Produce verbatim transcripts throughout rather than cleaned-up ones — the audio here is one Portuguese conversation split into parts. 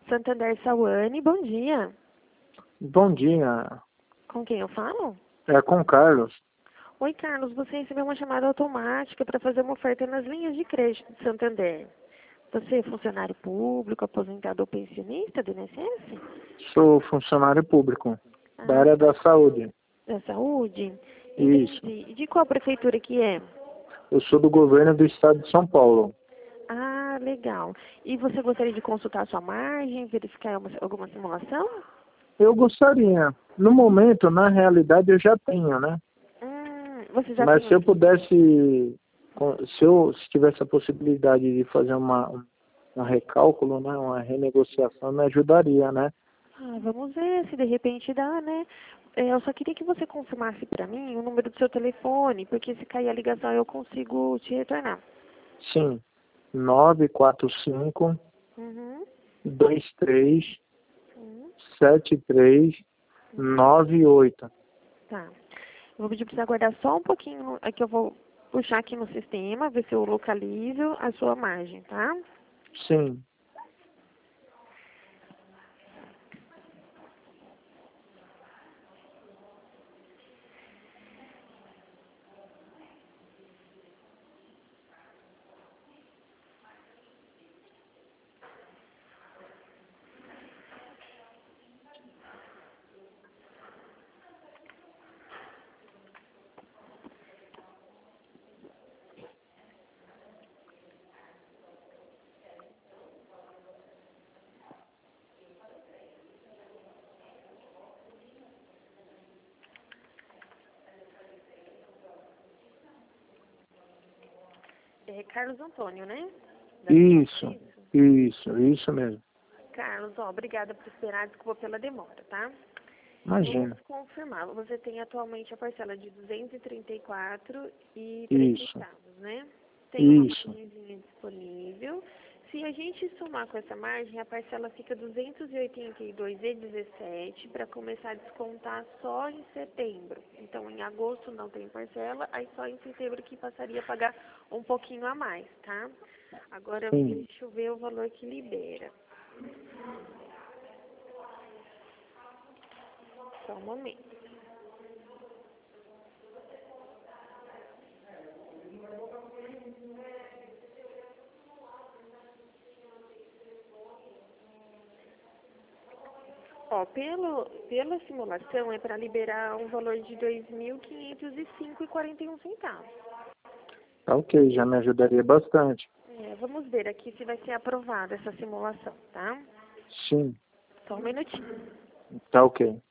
Santander Sawane, bom dia. Bom dia. Com quem eu falo? É com o Carlos. Oi, Carlos, você recebeu uma chamada automática para fazer uma oferta nas linhas de crédito de Santander. Você é funcionário público, aposentado ou pensionista do I N S S? Sou funcionário público Ah, da área da saúde. da saúde? Isso. Entendi. De qual prefeitura que é? Eu sou do governo do estado de São Paulo. Ah, legal. E você gostaria de consultar a sua margem, verificar uma- alguma simulação? Eu gostaria. No momento, na realidade, eu já tenho, né? Hum, você já Mas tem se eu aqui? pudesse, se eu se tivesse a possibilidade de fazer uma, um recálculo, né? Uma renegociação, me ajudaria, né? Ah, vamos ver se de repente dá, né? É, eu só queria que você confirmasse para mim o número do seu telefone, porque se cair a ligação eu consigo te retornar. Sim. nove quatro cinco, Uhum. dois três, Uhum. sete três, nove oito. Tá. Eu vou pedir para você aguardar só um pouquinho, é que eu vou puxar aqui no sistema, ver se eu localizo a sua margem, tá? Sim. É Carlos Antônio, né? Da- Isso, isso, isso mesmo. Carlos, ó, obrigada por esperar, desculpa pela demora, tá? Imagina. Vamos confirmar. Você tem atualmente a parcela de duzentos e trinta e quatro e três Isso, centavos, né? Tem uma isso. margenzinha disponível. Se a gente somar com essa margem, a parcela fica duzentos e oitenta e dois e dezessete para começar a descontar só em setembro. Então, em agosto não tem parcela, aí só em setembro que passaria a pagar um pouquinho a mais, tá? Agora, Sim. deixa eu ver o valor que libera. Só um momento. Ó, pelo, pela simulação é para liberar um valor de dois mil quinhentos e cinco e quarenta e um centavos. Tá ok, já me ajudaria bastante. É, vamos ver aqui se vai ser aprovada essa simulação, tá? Sim, Só um minutinho. tá ok.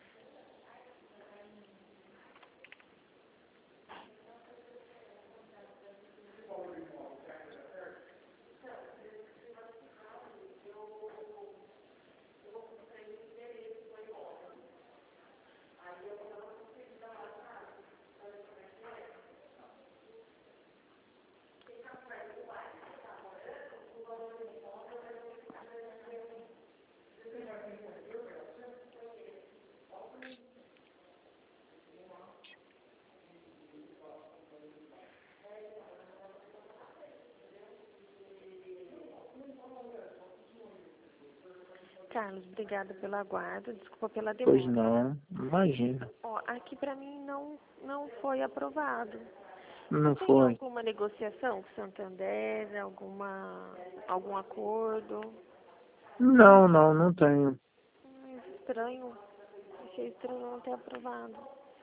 Carlos, obrigada pelo aguardo, desculpa pela Pois demora. não, imagina. Ó, aqui para mim não, não foi aprovado. Você Não tem foi. alguma negociação com o Santander, alguma, algum acordo? Não, não, não tenho. Hum, estranho. Achei estranho não ter aprovado.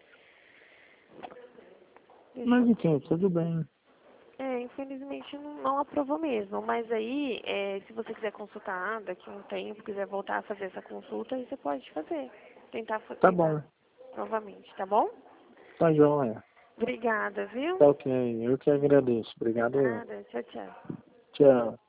Deixa Mas eu enfim, tudo bem. É, infelizmente não, não aprovou mesmo. Mas aí, é, se você quiser consultar daqui a um tempo, quiser voltar a fazer essa consulta, aí você pode fazer. Tentar, fa- Tá tentar bom, novamente, tá bom? tá joia. Obrigada, viu? Tá ok, eu que agradeço. Obrigado eu. Nada, tchau, tchau. Tchau.